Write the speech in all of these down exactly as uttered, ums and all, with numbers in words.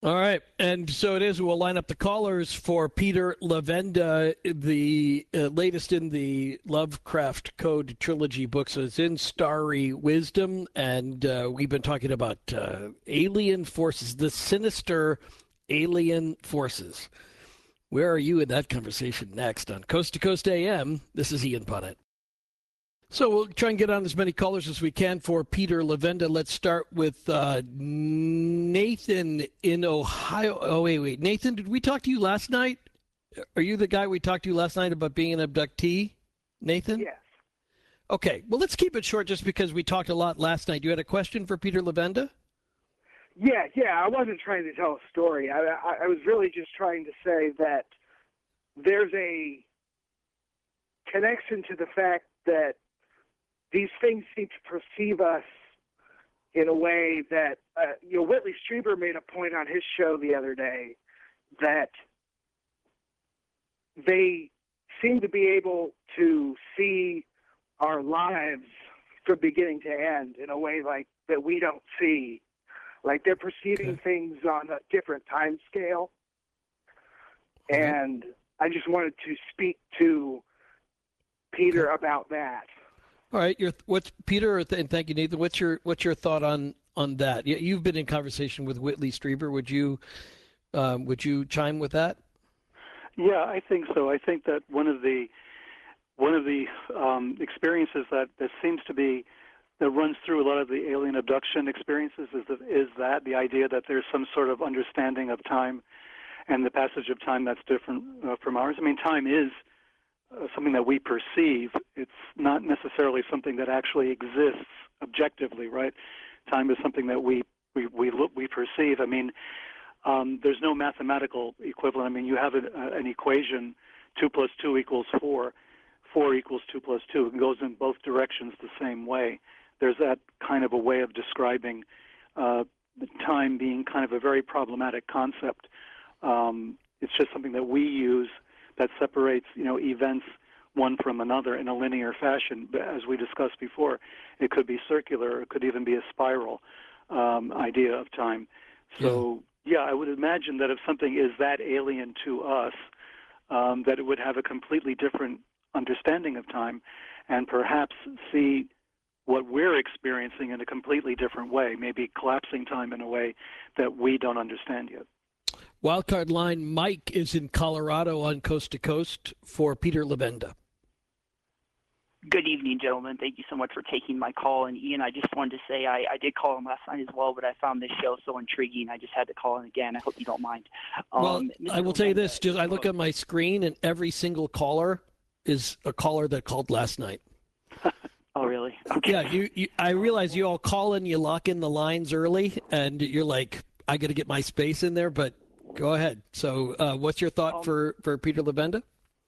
All right. And so it is. We'll line up the callers for Peter Levenda, the uh, latest in the Lovecraft Code trilogy books. So it's in Starry Wisdom. And uh, we've been talking about uh, alien forces, the sinister alien forces. Where are you in that conversation next on Coast to Coast A M? This is Ian Punnett. So we'll try and get on as many callers as we can for Peter Levenda. Let's start with uh, Nathan in Ohio. Oh, wait, wait. Nathan, did we talk to you last night? Are you the guy we talked to you last night about being an abductee? Nathan? Yes. Okay. Well, let's keep it short just because we talked a lot last night. You had a question for Peter Levenda? Yeah, yeah. I wasn't trying to tell a story. I, I, I was really just trying to say that there's a connection to the fact that these things seem to perceive us in a way that, uh, you know, Whitley Strieber made a point on his show the other day that they seem to be able to see our lives from beginning to end in a way like that we don't see. Like they're perceiving okay. things on a different time scale. Okay. And I just wanted to speak to Peter okay. about that. All right, your what's Peter? And thank you, Nathan. What's your what's your thought on on that? You've been in conversation with Whitley Strieber. Would you um, would you chime with that? Yeah, I think so. I think that one of the one of the um, experiences that, that seems to be that runs through a lot of the alien abduction experiences is the, is that the idea that there's some sort of understanding of time and the passage of time that's different uh, from ours. I mean, time is Uh, something that we perceive. It's not necessarily something that actually exists objectively, right? Time is something that we we we look we perceive. I mean, um, there's no mathematical equivalent. I mean, you have a, a, an equation: two plus two equals four. Four equals two plus two. It goes in both directions the same way. There's that kind of a way of describing uh, time being kind of a very problematic concept. Um, it's just something that we use that separates, you know, events one from another in a linear fashion. But as we discussed before, it could be circular, it could even be a spiral um, idea of time. So, yeah. yeah, I would imagine that if something is that alien to us, um, that it would have a completely different understanding of time and perhaps see what we're experiencing in a completely different way, maybe collapsing time in a way that we don't understand yet. Wildcard line, Mike is in Colorado on Coast to Coast for Peter Levenda. Good evening, gentlemen. Thank you so much for taking my call. And Ian, I just wanted to say I, I did call him last night as well, but I found this show so intriguing. I just had to call in again. I hope you don't mind. Um, well, I will Levenda, tell you this. Just I look at my screen, and every single caller is a caller that called last night. Oh, really? Okay. Yeah, you, you. I realize you all call in, you lock in the lines early, and you're like, I got to get my space in there, but go ahead. So uh, what's your thought um, for, for Peter Levenda?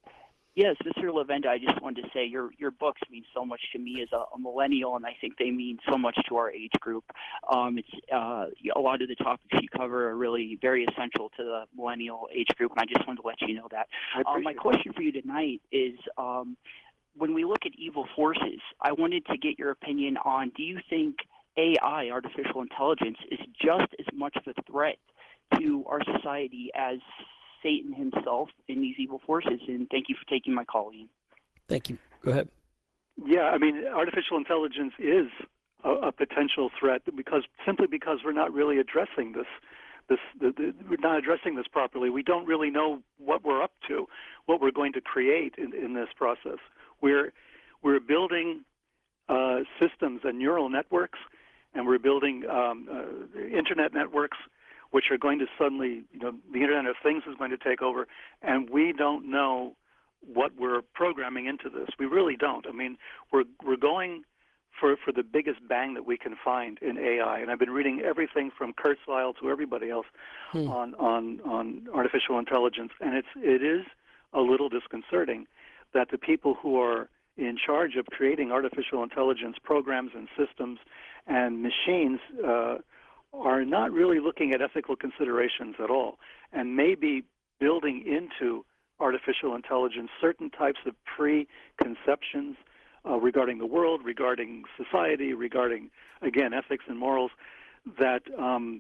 Yes, Mister Levenda, I just wanted to say your your books mean so much to me as a, a millennial, and I think they mean so much to our age group. Um, it's uh, a lot of the topics you cover are really very essential to the millennial age group, and I just wanted to let you know that. Um, my question that. for you tonight is, um, when we look at evil forces, I wanted to get your opinion on, do you think A I, artificial intelligence, is just as much of a threat to our society as Satan himself in these evil forces? And thank you for taking my call, Ian. Thank you. Go ahead. Yeah, I mean, artificial intelligence is a, a potential threat because simply because we're not really addressing this. This the, the, we're not addressing this properly. We don't really know what we're up to, what we're going to create in, in this process. We're we're building uh, systems and neural networks, and we're building um, uh, internet networks, which are going to suddenly, you know, the Internet of Things is going to take over, and we don't know what we're programming into this. We really don't. I mean, we're we're going for for the biggest bang that we can find in A I, and I've been reading everything from Kurzweil to everybody else hmm. on on on artificial intelligence, and it's it is a little disconcerting that the people who are in charge of creating artificial intelligence programs and systems and machines uh, are not really looking at ethical considerations at all, and maybe building into artificial intelligence certain types of preconceptions uh, regarding the world, regarding society, regarding, again, ethics and morals that um,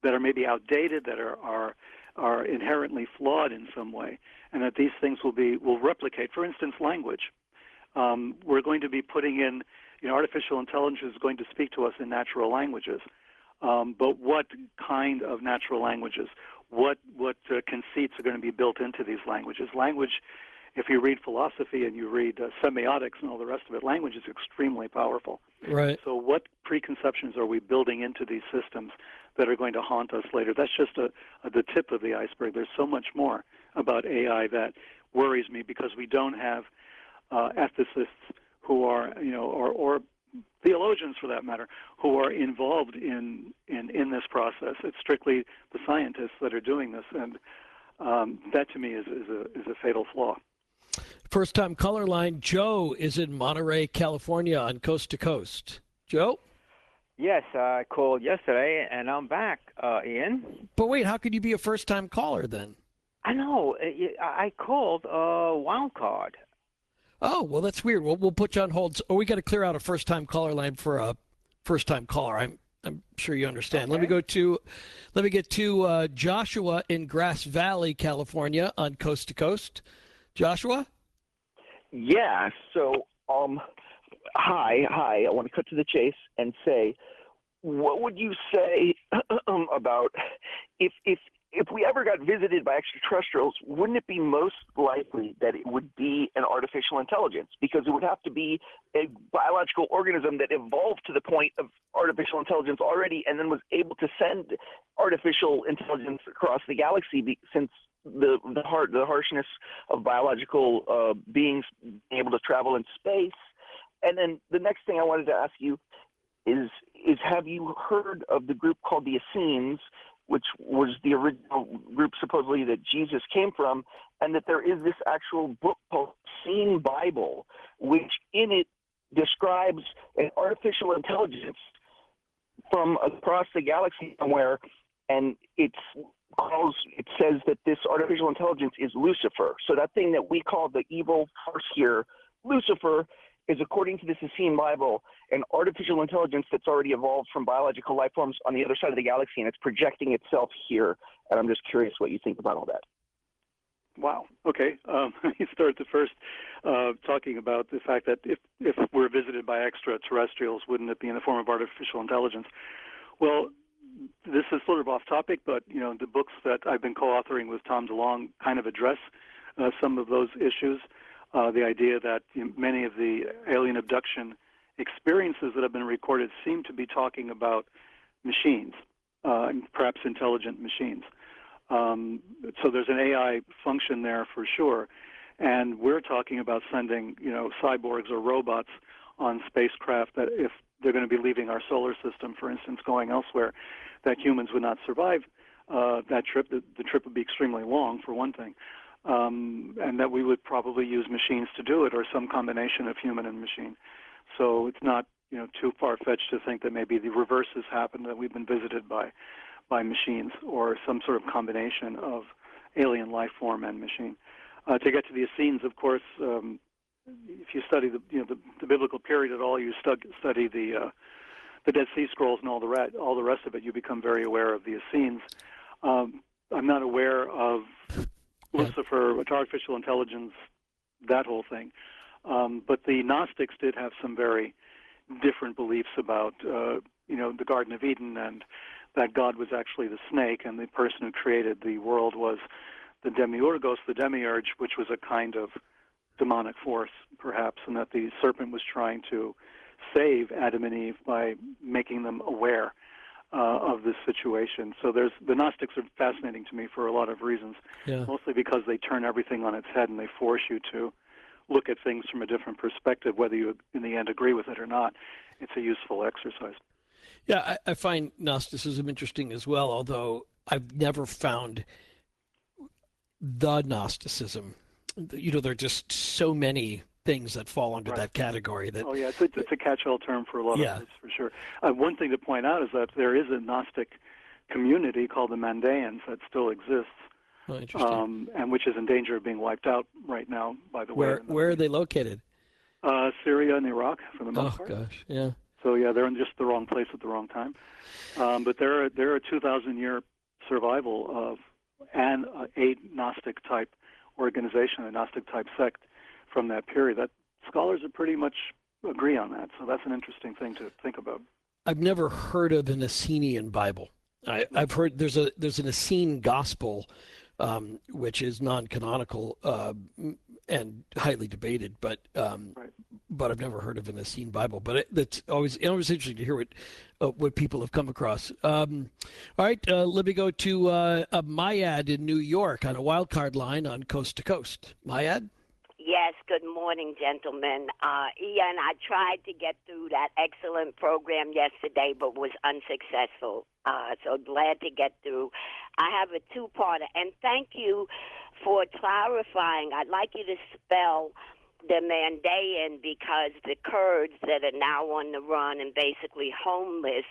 that are maybe outdated, that are, are are inherently flawed in some way, and that these things will be will replicate. For instance, language. Um, we're going to be putting in, you know, artificial intelligence is going to speak to us in natural languages. Um, but what kind of natural languages? What what uh, conceits are going to be built into these languages? Language, if you read philosophy and you read uh, semiotics and all the rest of it, language is extremely powerful. Right. So what preconceptions are we building into these systems that are going to haunt us later? That's just a, a, the tip of the iceberg. There's so much more about A I that worries me because we don't have uh, ethicists who are, you know, or, or theologians for that matter, who are involved in, in, in this process. It's strictly the scientists that are doing this, and um, that to me is, is, a, is a fatal flaw. First time caller line, Joe is in Monterey, California on Coast to Coast. Joe? Yes, I called yesterday, and I'm back, uh, Ian. But wait, how could you be a first time caller then? I know. I called uh, Wild Card. Oh, well, that's weird. We'll, we'll put you on hold. Oh, we got to clear out a first time caller line for a first time caller. I'm I'm sure you understand. Okay. Let me go to, let me get to uh, Joshua in Grass Valley, California on Coast to Coast. Joshua? Yeah. So, um, hi, hi. I want to cut to the chase and say, what would you say about if if if we ever got visited by extraterrestrials? Wouldn't it be most likely that it would be an artificial intelligence? Because it would have to be a biological organism that evolved to the point of artificial intelligence already, and then was able to send artificial intelligence across the galaxy, since the the heart the harshness of biological uh, beings being able to travel in space. And then the next thing I wanted to ask you is is have you heard of the group called the Essenes, which was the original group supposedly that Jesus came from, and that there is this actual book called Essene Bible, which in it describes an artificial intelligence from across the galaxy somewhere, and it's calls it says that this artificial intelligence is Lucifer. So that thing that we call the evil force here, Lucifer, is, according to this Essene Bible, an artificial intelligence that's already evolved from biological life forms on the other side of the galaxy, and it's projecting itself here. And I'm just curious what you think about all that. Wow. Okay. Um, you start the first uh, talking about the fact that if, if we're visited by extraterrestrials, wouldn't it be in the form of artificial intelligence? Well, this is sort of off topic, but you know, the books that I've been co-authoring with Tom DeLonge kind of address uh, some of those issues. Uh, the idea that you know, many of the alien abduction experiences that have been recorded seem to be talking about machines, uh, and perhaps intelligent machines. Um, so there's an A I function there for sure, and we're talking about sending, you know, cyborgs or robots on spacecraft that, if they're going to be leaving our solar system, for instance, going elsewhere, that humans would not survive uh, that trip. The, the trip would be extremely long, for one thing. Um, and that we would probably use machines to do it, or some combination of human and machine. So it's not, you know, too far-fetched to think that maybe the reverse has happened, that we've been visited by by machines, or some sort of combination of alien life form and machine. Uh, to get to the Essenes, of course, um, if you study the, you know, the, the biblical period at all, you stu- study the uh, the Dead Sea Scrolls and all the re- all the rest of it, you become very aware of the Essenes. Um, I'm not aware of Lucifer, artificial intelligence, that whole thing. Um, but the Gnostics did have some very different beliefs about, uh, you know, the Garden of Eden, and that God was actually the snake, and the person who created the world was the demiurgos, the demiurge, which was a kind of demonic force, perhaps, and that the serpent was trying to save Adam and Eve by making them aware Uh, of this situation. So there's the Gnostics are fascinating to me for a lot of reasons, yeah. Mostly because they turn everything on its head and they force you to look at things from a different perspective, whether you in the end agree with it or not. It's a useful exercise. Yeah, I, I find Gnosticism interesting as well, although I've never found the Gnosticism. You know, there are just so many things that fall under Right. that category. That oh yeah, it's a, it's a catch-all term for a lot yeah. of groups, for sure. Uh, one thing to point out is that there is a Gnostic community called the Mandaeans that still exists, oh, interesting. um, and which is in danger of being wiped out right now, by the where way. where are they located? Uh, Syria and Iraq, for the most Oh part. gosh, yeah. So yeah, they're in just the wrong place at the wrong time. Um, but they're they're a two thousand year survival of an uh, a Gnostic type organization, a Gnostic type sect from that period. That scholars are pretty much agree on that. So that's an interesting thing to think about. I've never heard of an Essenian Bible. I, I've heard there's a there's an Essene Gospel, um, which is non-canonical uh, and highly debated, but um, Right. but I've never heard of an Essene Bible. But it, that's always always interesting to hear what uh, what people have come across. Um, all right, uh, let me go to uh, a Mayad in New York on a wild card line on Coast to Coast. Mayad? Yes, good morning, gentlemen. Uh, Ian, I tried to get through that excellent program yesterday, but was unsuccessful. Uh, so glad to get through. I have a two-parter, and thank you for clarifying. I'd like you to spell the Mandaean, because the Kurds that are now on the run and basically homeless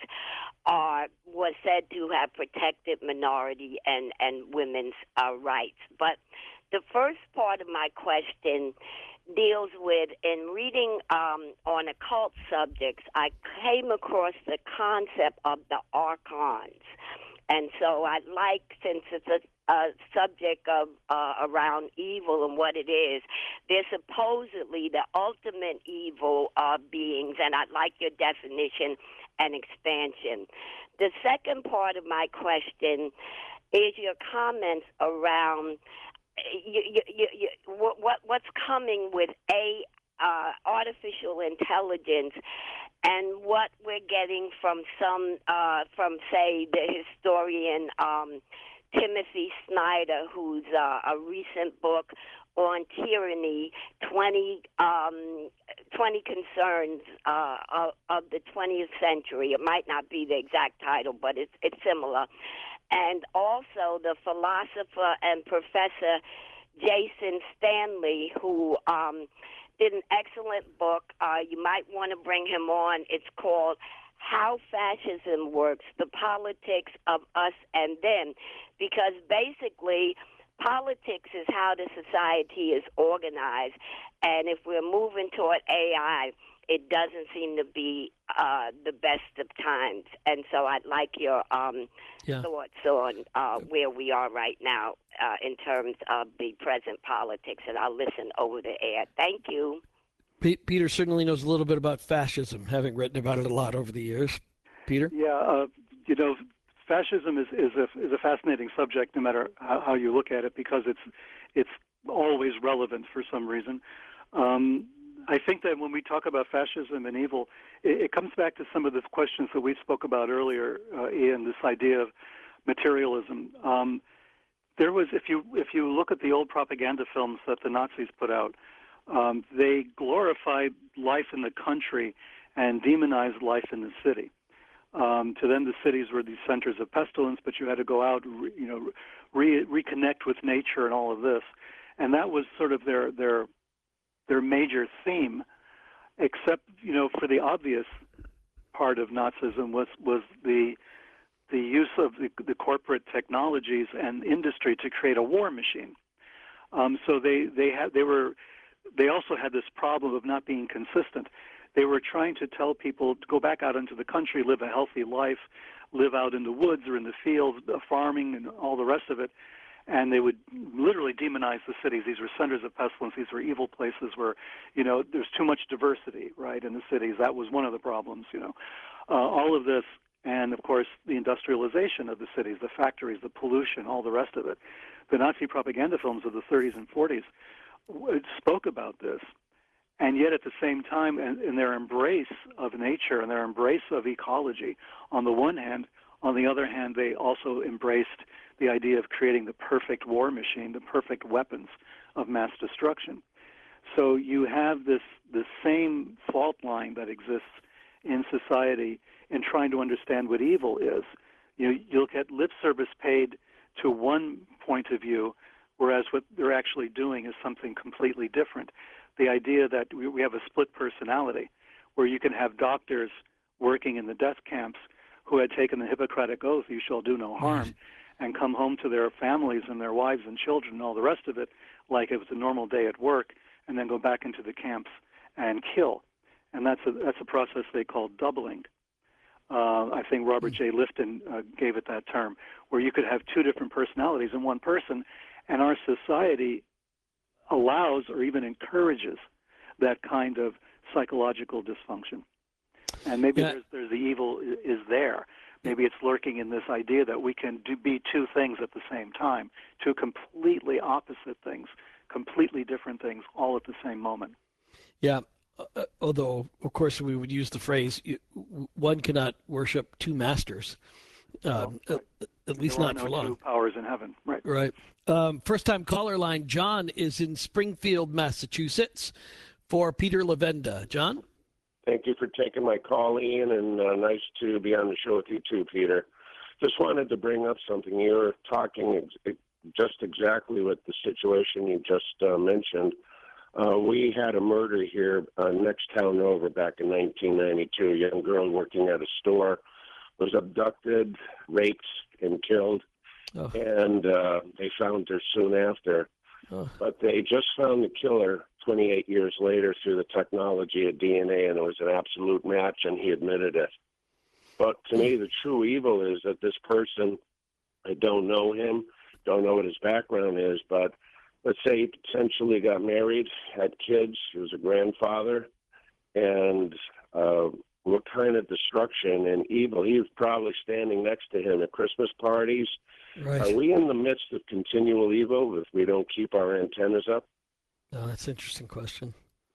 are was said to have protected minority and, and women's uh, rights. But the first part of my question deals with, in reading um, on occult subjects, I came across the concept of the archons. And so I'd like, since it's a, a subject of uh, around evil and what it is, they're supposedly the ultimate evil uh, beings, and I'd like your definition and expansion. The second part of my question is your comments around You, you, you, you, what, what what's coming with a uh, artificial intelligence, and what we're getting from some uh, from say the historian um, Timothy Snyder, who's uh, a recent book on tyranny, twenty, um, twenty concerns uh, of, of the twentieth century. It might not be the exact title, but it's it's similar. And also the philosopher and professor Jason Stanley, who um, did an excellent book. Uh, you might want to bring him on. It's called How Fascism Works, The Politics of Us and Them, because basically politics is how the society is organized. And if we're moving toward A I, it doesn't seem to be uh, the best of times. And so I'd like your um, yeah. thoughts on uh, where we are right now uh, in terms of the present politics, and I'll listen over the air. Thank you. P- Peter certainly knows a little bit about fascism, having written about it a lot over the years. Peter? Yeah, uh, you know, fascism is, is, a, is a fascinating subject no matter how, how you look at it, because it's, it's always relevant for some reason. Um, I think that when we talk about fascism and evil, it, it comes back to some of the questions that we spoke about earlier, uh, Ian, this idea of materialism. Um, there was, if you if you look at the old propaganda films that the Nazis put out, um, they glorified life in the country and demonized life in the city. Um, to them, the cities were these centers of pestilence, but you had to go out, re, you know, re, reconnect with nature and all of this, and that was sort of their their their major theme, except, you know, for the obvious part of Nazism was, was the the use of the, the corporate technologies and industry to create a war machine. Um, so they they had they were they also had this problem of not being consistent. They were trying to tell people to go back out into the country, live a healthy life, live out in the woods or in the fields, farming and all the rest of it. And they would literally demonize the cities. These were centers of pestilence. These were evil places where, you know, there's too much diversity, right, in the cities. That was one of the problems, you know. Uh, all of this, and, of course, the industrialization of the cities, the factories, the pollution, all the rest of it. The Nazi propaganda films of the thirties and forties spoke about this. And yet, at the same time, in, in their embrace of nature and their embrace of ecology, on the one hand, on the other hand, they also embraced the idea of creating the perfect war machine, the perfect weapons of mass destruction. So you have this the same fault line that exists in society in trying to understand what evil is. You know, you look at lip service paid to one point of view, whereas what they're actually doing is something completely different. The idea that we, we have a split personality, where you can have doctors working in the death camps who had taken the Hippocratic Oath, you shall do no harm, and come home to their families and their wives and children and all the rest of it like it was a normal day at work, and then go back into the camps and kill. and that's a that's a process they call doubling. Uh, I think Robert J. Lifton uh, gave it that term, where you could have two different personalities in one person, and our society allows or even encourages that kind of psychological dysfunction. And maybe yeah. there's, there's the evil is there. Maybe it's lurking in this idea that we can do, be two things at the same time, two completely opposite things, completely different things, all at the same moment. Yeah. Uh, although, of course, we would use the phrase, one cannot worship two masters, um, well, at, at least there not are for no long. two powers in heaven. Right. Right. Um, first-time caller line, John is in Springfield, Massachusetts, for Peter Levenda. John? Thank you for taking my call, Ian, and uh, nice to be on the show with you too, Peter. Just wanted to bring up something. You were talking ex- just exactly with the situation you just uh, mentioned. Uh, we had a murder here uh, next town over back in nineteen ninety-two. A young girl working at a store was abducted, raped, and killed, oh. and uh, they found her soon after. Oh. But they just found the killer twenty-eight years later through the technology of D N A, and it was an absolute match, and he admitted it. But to me, the true evil is that this person, I don't know him, don't know what his background is, but let's say he potentially got married, had kids, he was a grandfather, and uh, what kind of destruction and evil. He was probably standing next to him at Christmas parties. Right. Are we in the midst of continual evil if we don't keep our antennas up? Oh, that's an interesting question.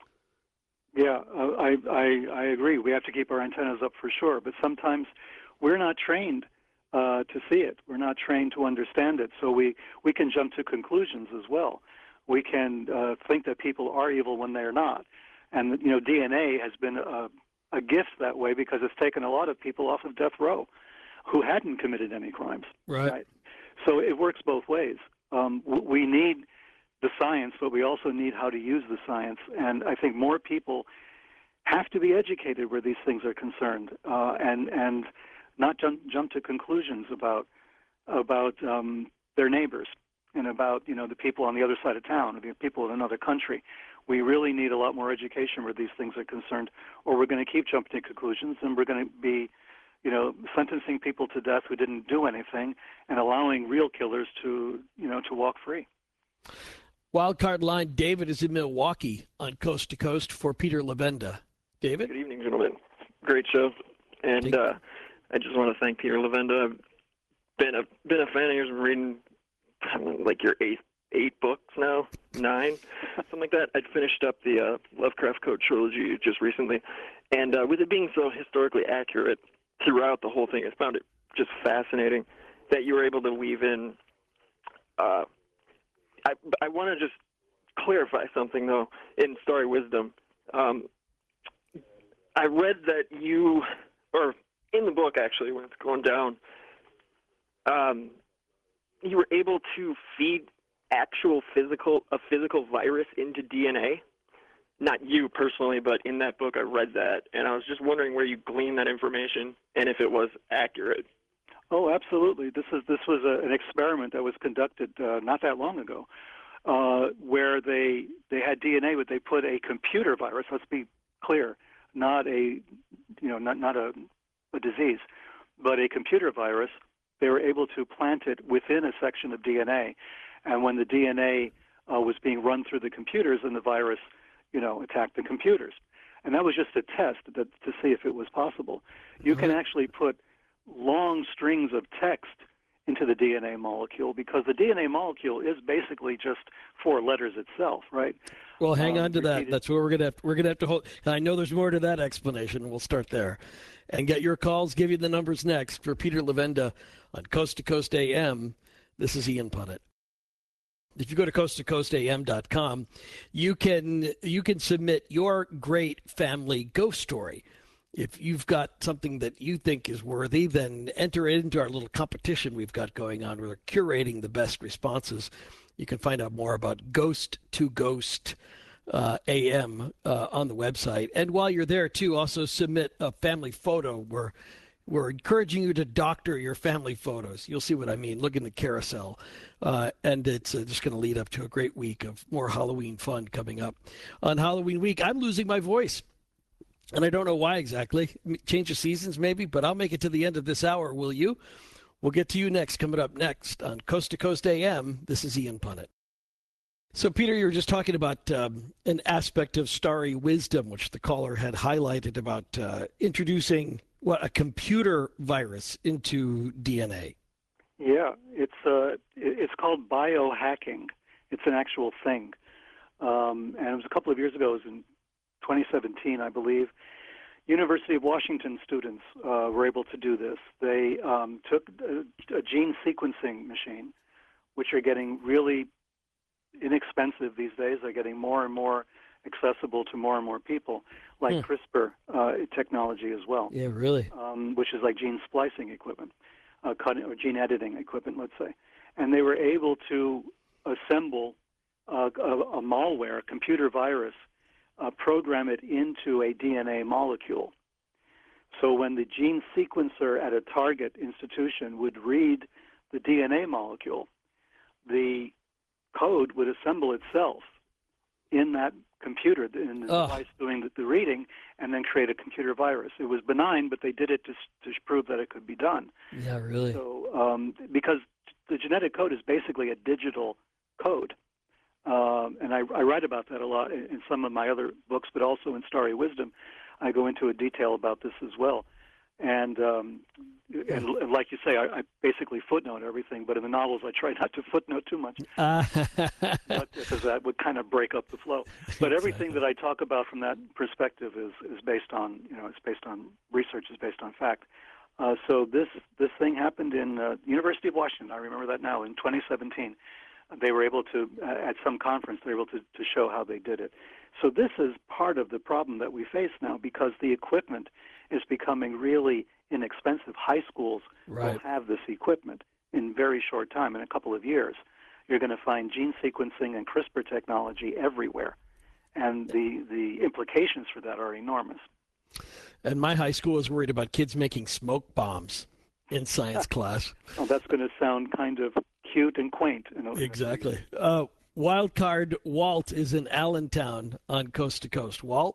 Yeah, uh, I, I I agree. We have to keep our antennas up for sure, but sometimes we're not trained uh, to see it. We're not trained to understand it, so we, we can jump to conclusions as well. We can uh, think that people are evil when they're not. And, you know, D N A has been a, a gift that way because it's taken a lot of people off of death row who hadn't committed any crimes. Right. right? So it works both ways. Um, we need the science, but we also need how to use the science. And I think more people have to be educated where these things are concerned, uh, and and not jump, jump to conclusions about about um, their neighbors and about you know the people on the other side of town, the people in another country. We really need a lot more education where these things are concerned, or we're going to keep jumping to conclusions, and we're going to be, you know, sentencing people to death who didn't do anything, and allowing real killers to, you know, to walk free. Wildcard line, David is in Milwaukee on Coast to Coast for Peter Levenda. David? Good evening, gentlemen. Great show. And uh, I just want to thank Peter Levenda. I've been a, been a fan of yours. I'm reading like your eighth, eight books now, nine, something like that. I'd finished up the uh, Lovecraft Code trilogy just recently. And uh, with it being so historically accurate throughout the whole thing, I found it just fascinating that you were able to weave in uh, I, I want to just clarify something, though, in Starry Wisdom. Um, I read that you, or in the book, actually, when it's going down, um, you were able to feed actual physical, a physical virus into D N A. Not you personally, but in that book, I read that, and I was just wondering where you gleaned that information and if it was accurate. Oh, absolutely. This is this was a, an experiment that was conducted uh, not that long ago, uh, where they they had D N A, but they put a computer virus. Let's be clear, not a you know not not a, a disease, but a computer virus. They were able to plant it within a section of D N A, and when the D N A uh, was being run through the computers, then the virus you know attacked the computers, and that was just a test that, to see if it was possible. You can actually put long strings of text into the D N A molecule because the D N A molecule is basically just four letters itself, right? Well, hang um, on to that. repeated. That's where we're gonna have to, we're gonna have to hold. And I know there's more to that explanation. We'll start there, and get your calls. Give you the numbers next for Peter Levenda on Coast to Coast A M. This is Ian Punnett. If you go to coast to coast a m dot com, you can you can submit your great family ghost story. If you've got something that you think is worthy, then enter it into our little competition we've got going on. We're curating the best responses. You can find out more about Ghost to Ghost uh, A M uh, on the website. And while you're there, too, also submit a family photo. We're, we're encouraging you to doctor your family photos. You'll see what I mean. Look in the carousel. Uh, and it's uh, just going to lead up to a great week of more Halloween fun coming up. On Halloween week, I'm losing my voice. And I don't know why exactly. Change of seasons, maybe, but I'll make it to the end of this hour, will you? We'll get to you next. Coming up next on Coast to Coast A M, this is Ian Punnett. So, Peter, you were just talking about um, an aspect of starry wisdom, which the caller had highlighted about uh, introducing, what, a computer virus into D N A. Yeah, it's uh, it's called biohacking. It's an actual thing. Um, and it was a couple of years ago, it was in twenty seventeen, I believe. University of Washington students uh, were able to do this. They um, took a, a gene sequencing machine, which are getting really inexpensive these days. They're getting more and more accessible to more and more people, like Hmm. CRISPR uh, technology as well. Yeah, really. Um, which is like gene splicing equipment, uh, cutting, or gene editing equipment, let's say. And they were able to assemble uh, a, a malware, a computer virus, uh, program it into a D N A molecule. So when the gene sequencer at a target institution would read the D N A molecule, the code would assemble itself in that computer, in the Ugh. device doing the, the reading, and then create a computer virus. It was benign, but they did it to, to prove that it could be done. Yeah, really. So, um, because the genetic code is basically a digital code, um, and I, I write about that a lot in, in some of my other books, but also in Starry Wisdom, I go into a detail about this as well. And, um, and, and like you say, I, I basically footnote everything, but in the novels I try not to footnote too much, Uh, but, because that would kind of break up the flow. But everything that I talk about from that perspective is, is based on, you know, it's based on research, is based on fact. Uh, so this this thing happened in uh, University of Washington. I remember that now, in twenty seventeen. They were able to, uh, at some conference, they were able to, to show how they did it. So this is part of the problem that we face now, because the equipment is becoming really inexpensive. High schools Right. will have this equipment in very short time, in a couple of years. You're going to find gene sequencing and CRISPR technology everywhere, and the, the implications for that are enormous. And my high school is worried about kids making smoke bombs in science class. Well, that's going to sound kind of cute and quaint. You know? Exactly. Uh, Wildcard Walt is in Allentown on Coast to Coast. Walt?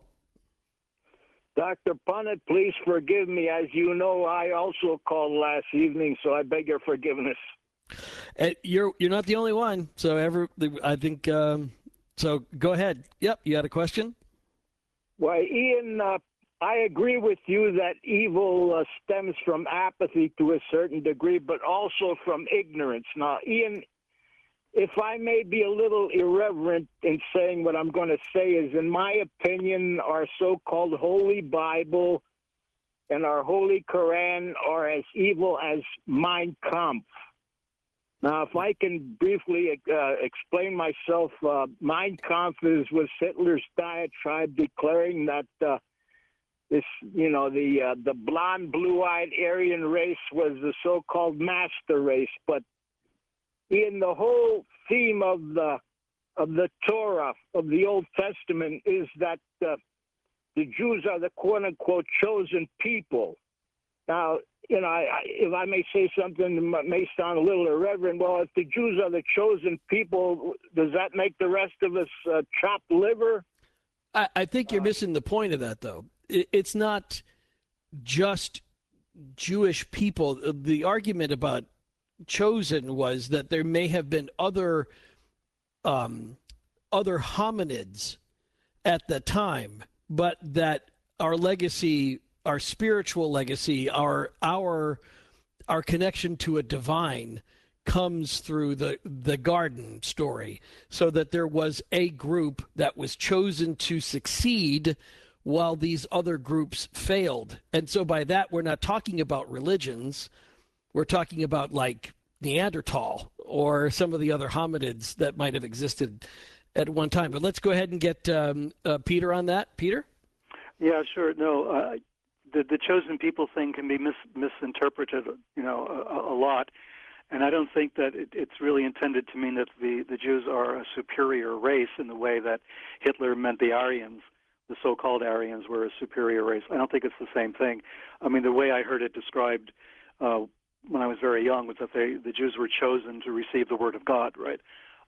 Doctor Punnett, please forgive me. As you know, I also called last evening, so I beg your forgiveness. Uh, you're you're not the only one. So every I think um, so. Go ahead. Yep, you had a question. Why, Ian, uh, I agree with you that evil uh, stems from apathy to a certain degree, but also from ignorance. Now, Ian, if I may be a little irreverent in saying what I'm going to say, is in my opinion, our so-called Holy Bible and our Holy Quran are as evil as Mein Kampf. Now, if I can briefly uh, explain myself, uh, Mein Kampf is, was Hitler's diatribe declaring that uh, this, you know, the uh, the blonde, blue-eyed Aryan race was the so-called master race. But in the whole theme of the of the Torah, of the Old Testament, is that uh, the Jews are the quote-unquote chosen people. Now, you know, I, I, if I may say something that may sound a little irreverent, well, if the Jews are the chosen people, does that make the rest of us uh, chopped liver? I, I think you're missing the point of that, though. It, it's not just Jewish people. The argument about chosen was that there may have been other um, other hominids at the time, but that our legacy, our spiritual legacy, our our our connection to a divine comes through the the garden story, so that there was a group that was chosen to succeed while these other groups failed. And so by that, we're not talking about religions. We're talking about like Neanderthal or some of the other hominids that might have existed at one time. But let's go ahead and get um, uh, Peter on that. Peter? Yeah, sure. No, uh, the the chosen people thing can be mis- misinterpreted, you know, a, a lot. And I don't think that it, it's really intended to mean that the, the Jews are a superior race in the way that Hitler meant the Aryans, the so-called Aryans, were a superior race. I don't think it's the same thing. I mean, the way I heard it described uh, when I was very young was that they, the Jews were chosen to receive the Word of God, right?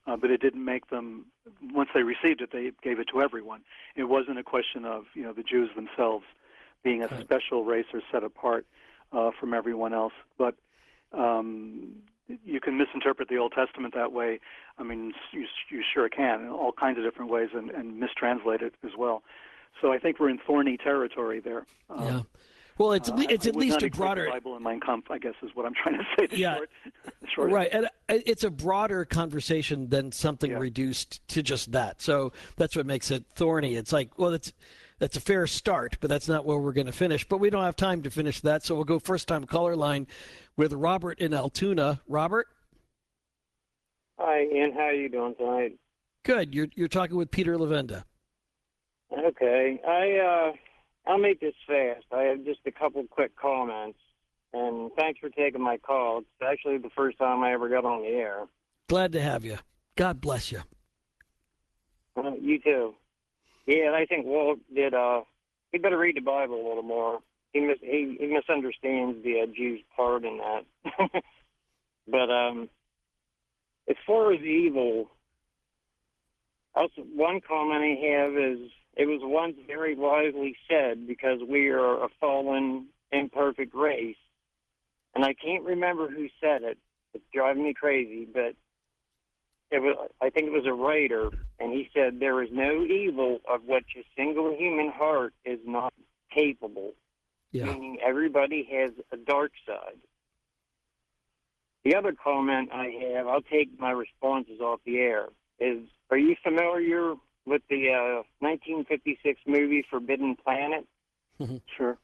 uh, but it didn't make them. Once they received it, they gave it to everyone. It wasn't a question of you know the Jews themselves being a special race or set apart uh, from everyone else, but um, you can misinterpret the Old Testament that way. I mean, you, you sure can in all kinds of different ways, and, and mistranslate it as well. So I think we're in thorny territory there. Um, yeah. Well, it's uh, it's I at would least not a equate broader the Bible and Mein Kampf, I guess, is what I'm trying to say. The yeah, short, the short right, and it's a broader conversation than something yeah. reduced to just that. So that's what makes it thorny. It's like, well, that's that's a fair start, but that's not where we're going to finish. But we don't have time to finish that, so we'll go first time caller line with Robert in Altoona. Robert. Hi, Ian. How are you doing tonight? Good. You're you're talking with Peter Levenda. Okay. I uh, I'll make this fast. I have just a couple quick comments, and thanks for taking my call. It's actually the first time I ever got on the air. Glad to have you. God bless you. Uh, you too. Yeah, and I think Walt did. Uh, he better read the Bible a little more. He mis- he, he misunderstands the uh, Jews part in that. But um, as far as evil, also one comment I have is it was once very wisely said because we are a fallen, imperfect race, and I can't remember who said it. It's driving me crazy, but it was, I think it was a writer, and he said, there is no evil of which a single human heart is not capable, yeah. meaning everybody has a dark side. The other comment I have, I'll take my responses off the air, is are you familiar with the uh, nineteen fifty-six movie Forbidden Planet? Sure.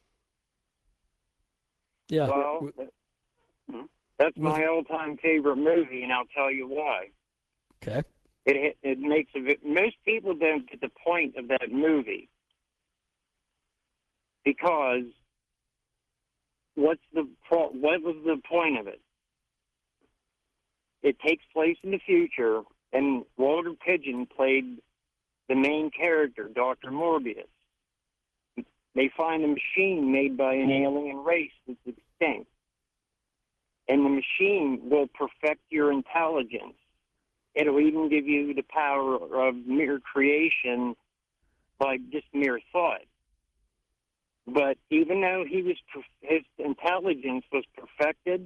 Yeah. Well, that's my all-time favorite movie, and I'll tell you why. Okay. It it makes a, most people don't get the point of that movie because what's the what was the point of it? It takes place in the future, and Walter Pigeon played the main character, Doctor Morbius. They find a machine made by an alien race that's extinct, and the machine will perfect your intelligence. It'll even give you the power of mere creation by just mere thought. But even though he was his intelligence was perfected,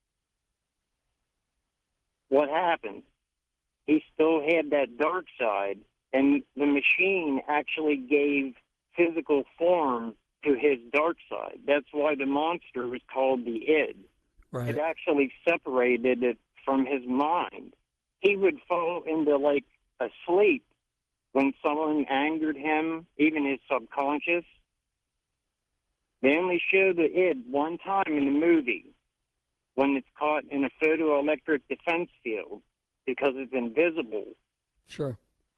what happened? He still had that dark side, and the machine actually gave physical form to his dark side. That's why the monster was called the id. Right. It actually separated it from his mind. He would fall into like a sleep when someone angered him, even his subconscious. They only show the id one time in the movie when it's caught in a photoelectric defense field because it's invisible. Sure.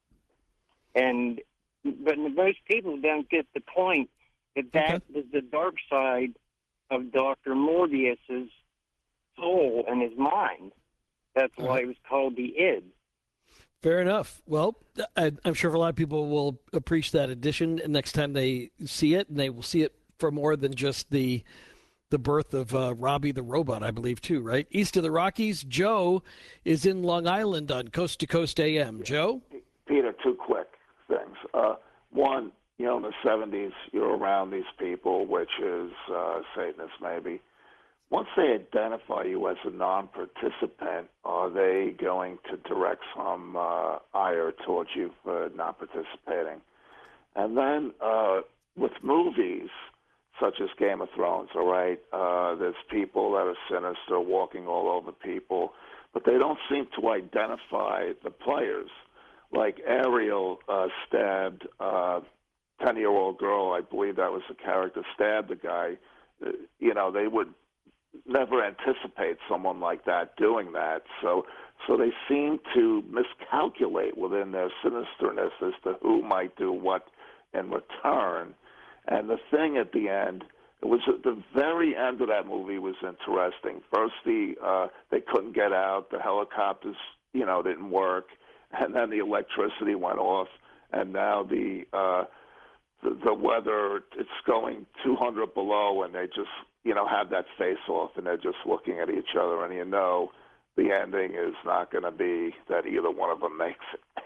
And but most people don't get the point that that okay. is the dark side of Doctor Morbius's soul and his mind. That's why it was called the id. Fair enough. Well, I, I'm sure a lot of people will appreciate that addition next time they see it, and they will see it for more than just the the birth of uh, Robbie the Robot, I believe, too, right? East of the Rockies, Joe is in Long Island on Coast to Coast A M. Joe? Peter, two quick things. Uh, one, you know, in the seventies, you're around these people, which is uh, Satanists maybe. Once they identify you as a non-participant, are they going to direct some uh, ire towards you for not participating? And then uh, with movies, such as Game of Thrones, all right, uh, there's people that are sinister walking all over people, but they don't seem to identify the players. Like Ariel uh, stabbed a ten-year-old girl, I believe that was the character, stabbed the guy. Uh, you know, they would never anticipate someone like that doing that. So so they seem to miscalculate within their sinisterness as to who might do what in return. And the thing at the end, it was at the very end of that movie was interesting. First, the uh, they couldn't get out. The helicopters, you know, didn't work. And then the electricity went off. And now the uh, the, the weather, it's going two hundred below, and they just, you know, have that face off, and they're just looking at each other, and you know the ending is not going to be that either one of them makes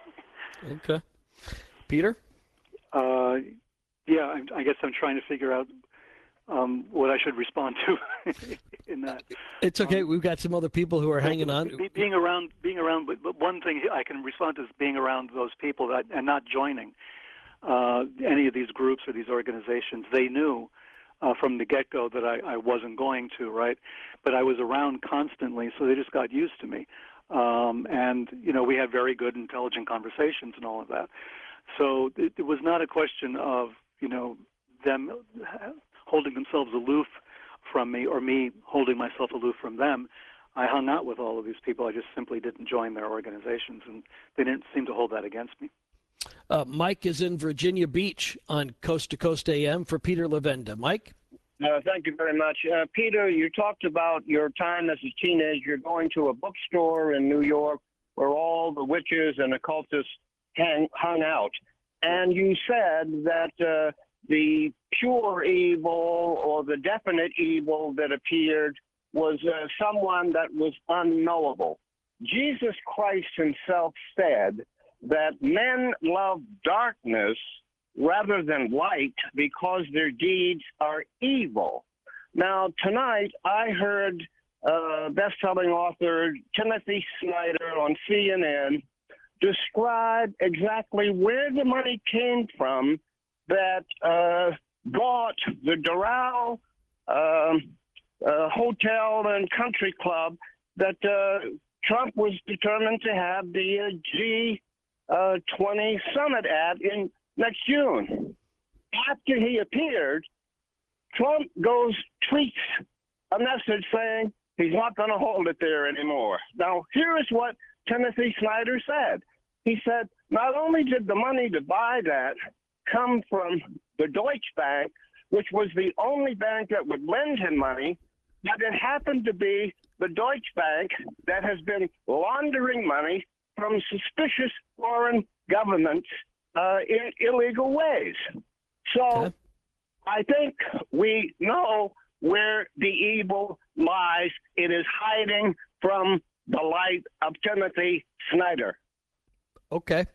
it. Okay. Peter? Uh, yeah, I, I guess I'm trying to figure out um, what I should respond to in that. It's okay. Um, We've got some other people who are hanging on. Be, being around, being around, but, but one thing I can respond to is being around those people that, and not joining uh, any of these groups or these organizations. They knew uh, from the get-go that I, I wasn't going to, right? But I was around constantly, so they just got used to me. Um, and, you know, we had very good, intelligent conversations and all of that. So it, it was not a question of, you know, them holding themselves aloof from me or me holding myself aloof from them. I hung out with all of these people. I just simply didn't join their organizations, and they didn't seem to hold that against me. Uh, Mike is in Virginia Beach on Coast to Coast A M for Peter Levenda. Mike? Uh, thank you very much. Uh, Peter, you talked about your time as a teenager going to a bookstore in New York where all the witches and occultists hang, hung out. And you said that uh, the pure evil or the definite evil that appeared was uh, someone that was unknowable. Jesus Christ himself said that men love darkness rather than light because their deeds are evil. Now, tonight I heard uh, best-selling author Timothy Snyder on C N N describe exactly where the money came from that uh, bought the Doral uh, uh, Hotel and Country Club that uh, Trump was determined to have the uh, G twenty summit at in next June. After he appeared, Trump goes tweets a message saying he's not going to hold it there anymore. Now, here is what Timothy Snyder said. He said, not only did the money to buy that come from the Deutsche Bank, which was the only bank that would lend him money, but it happened to be the Deutsche Bank that has been laundering money from suspicious foreign governments uh, in illegal ways. So okay. I think we know where the evil lies. It is hiding from the light of Timothy Snyder. Okay.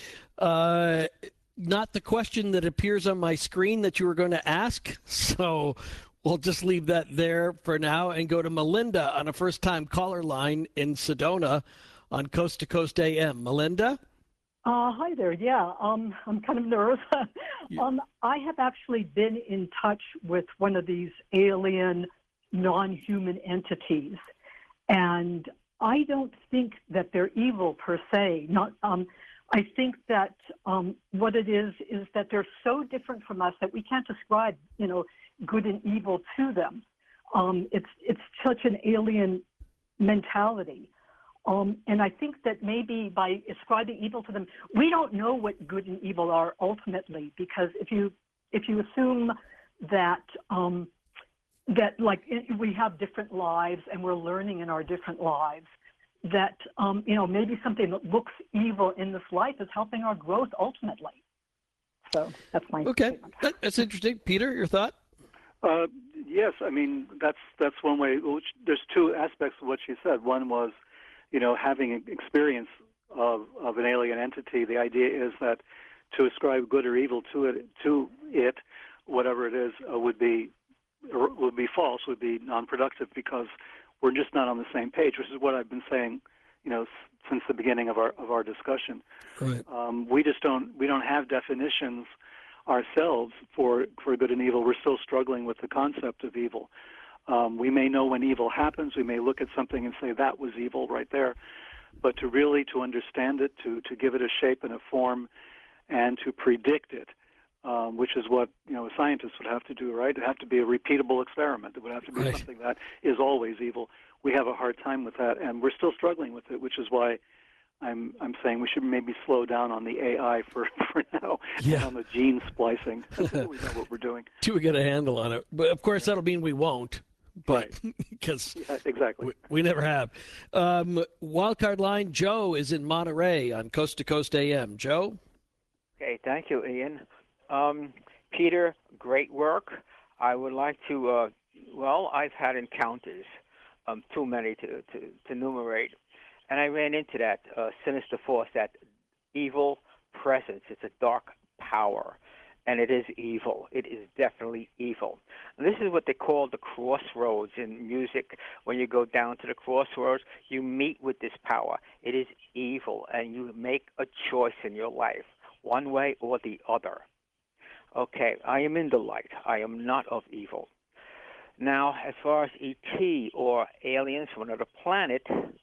Uh, not the question that appears on my screen that you were going to ask, so we'll just leave that there for now and go to Melinda on a first-time caller line in Sedona on Coast to Coast A M. Melinda? Uh, hi there. Yeah, um, I'm kind of nervous. Yeah. um, I have actually been in touch with one of these alien, non-human entities, and I don't think that they're evil per se. Not, um, I think that um, what it is is that they're so different from us that we can't describe, you know, good and evil to them. Um, it's it's such an alien mentality. Um, and I think that maybe by ascribing evil to them, we don't know what good and evil are ultimately, because if you if you assume that um, that like we have different lives and we're learning in our different lives, that um, you know maybe something that looks evil in this life is helping our growth ultimately. So that's my okay. That, that's interesting. Peter, your thought? Uh, yes, I mean that's that's one way. Which, there's two aspects of what she said. One was, you know, having an experience of, of an alien entity. The idea is that to ascribe good or evil to it, to it, whatever it is, uh, would be would be false, would be non-productive, because we're just not on the same page. Which is what I've been saying, you know, s- since the beginning of our of our discussion. Right. Um, we just don't we don't have definitions ourselves for for good and evil. We're still struggling with the concept of evil. Um, we may know when evil happens. We may look at something and say that was evil right there. But to really to understand it, to, to give it a shape and a form, and to predict it, um, which is what you know a scientist would have to do, right? It would have to be a repeatable experiment. It would have to be right. something that is always evil. We have a hard time with that, and we're still struggling with it, which is why I'm I'm saying we should maybe slow down on the A I for, for now, yeah. and on the gene splicing until we know what we're doing. Till we get a handle on it. But of course, that'll mean we won't. But because yeah, exactly, we, we never have. Um, wildcard line, Joe is in Monterey on Coast to Coast A M. Joe? Okay, thank you, Ian. Um, Peter, great work. I would like to, uh, well, I've had encounters um, too many to, to, to enumerate. And I ran into that uh, sinister force, that evil presence. It's a dark power, and it is evil. It is definitely evil. And this is what they call the crossroads in music. When you go down to the crossroads, you meet with this power. It is evil, and you make a choice in your life, one way or the other. Okay, I am in the light. I am not of evil. Now, as far as E T or aliens from another planet,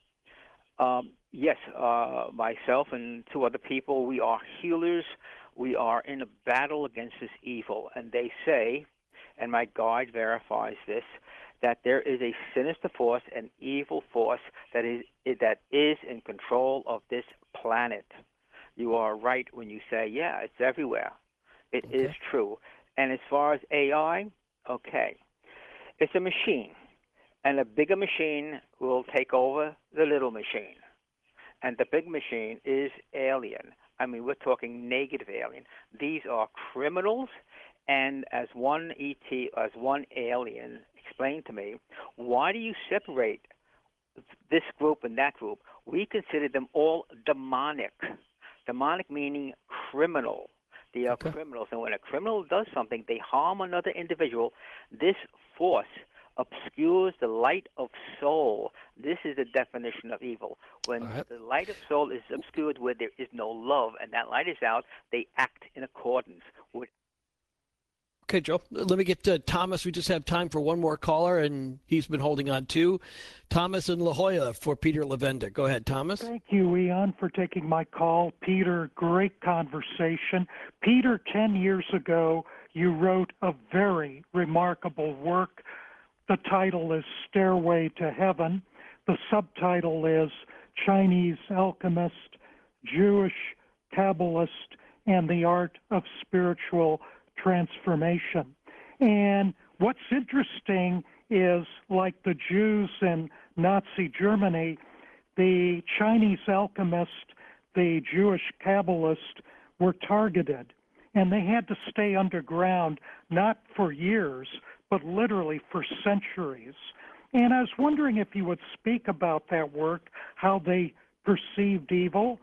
um, yes, uh, myself and two other people, we are healers. We are in a battle against this evil. And they say, and my guide verifies this, that there is a sinister force, an evil force that is that is in control of this planet. You are right when you say, yeah, it's everywhere. It okay. is true. And as far as A I, okay, it's a machine. And a bigger machine will take over the little machine. And the big machine is alien. I mean, we're talking negative alien. These are criminals. And as one E T, as one alien explained to me, why do you separate this group and that group? We consider them all demonic. Demonic meaning criminal. They are okay. criminals. And when a criminal does something, they harm another individual, this force obscures the light of soul. This is the definition of evil. When right. the light of soul is obscured where there is no love, and that light is out, they act in accordance with. Okay, Joe, let me get to Thomas. We just have time for one more caller, and he's been holding on too. Thomas in La Jolla for Peter Levenda. Go ahead, Thomas. Thank you, Ian, for taking my call. Peter, great conversation. Peter, ten years ago, you wrote a very remarkable work. The title is Stairway to Heaven. The subtitle is Chinese Alchemist, Jewish Kabbalist, and the Art of Spiritual Transformation. And what's interesting is, like the Jews in Nazi Germany, the Chinese alchemist, the Jewish Kabbalist were targeted. And they had to stay underground, not for years, but literally for centuries. And I was wondering if you would speak about that work, how they perceived evil,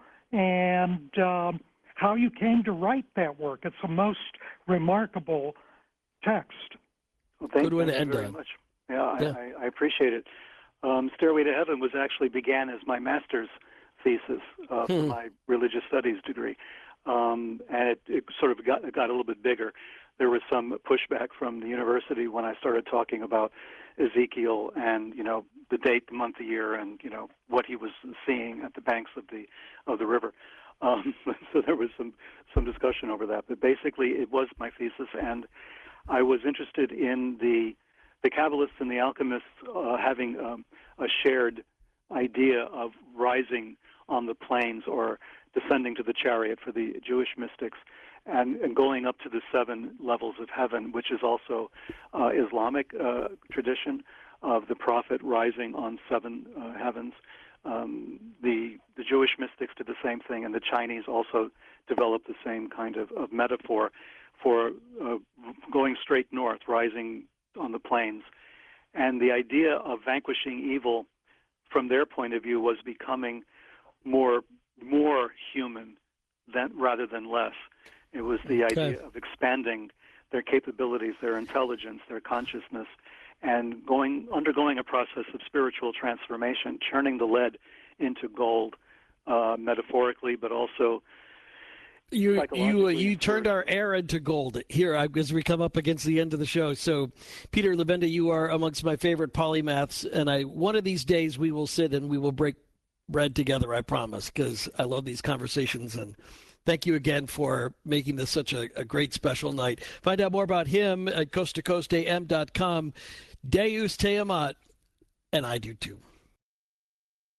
and um, how you came to write that work. It's a most remarkable text. Well, thank, Good way thank to end you very on. much. Yeah, Yeah. I, I appreciate it. Um, Stairway to Heaven was actually began as my master's thesis uh, for Hmm. my religious studies degree, um, and it, it sort of got, it got a little bit bigger. There was some pushback from the university when I started talking about Ezekiel and, you know, the date, the month, the year, and, you know, what he was seeing at the banks of the of the river. Um, so there was some, some discussion over that. But basically, it was my thesis, and I was interested in the the Kabbalists and the alchemists uh, having um, a shared idea of rising on the plains or descending to the chariot for the Jewish mystics, and, and going up to the seven levels of heaven, which is also uh, Islamic uh, tradition of the prophet rising on seven uh, heavens. Um, the the Jewish mystics did the same thing, and the Chinese also developed the same kind of, of metaphor for uh, going straight north, rising on the plains. And the idea of vanquishing evil, from their point of view, was becoming more more human than rather than less. It was the Okay. idea of expanding their capabilities, their intelligence, their consciousness, and going undergoing a process of spiritual transformation, turning the lead into gold, uh, metaphorically, but also You you psychologically you and turned our air into gold here I- as we come up against the end of the show. So, Peter Levenda, you are amongst my favorite polymaths, and I one of these days we will sit and we will break bread together. I promise, because I love these conversations. And thank you again for making this such a, a great special night. Find out more about him at coast to coast a m dot com. Deus te amat, and I do too.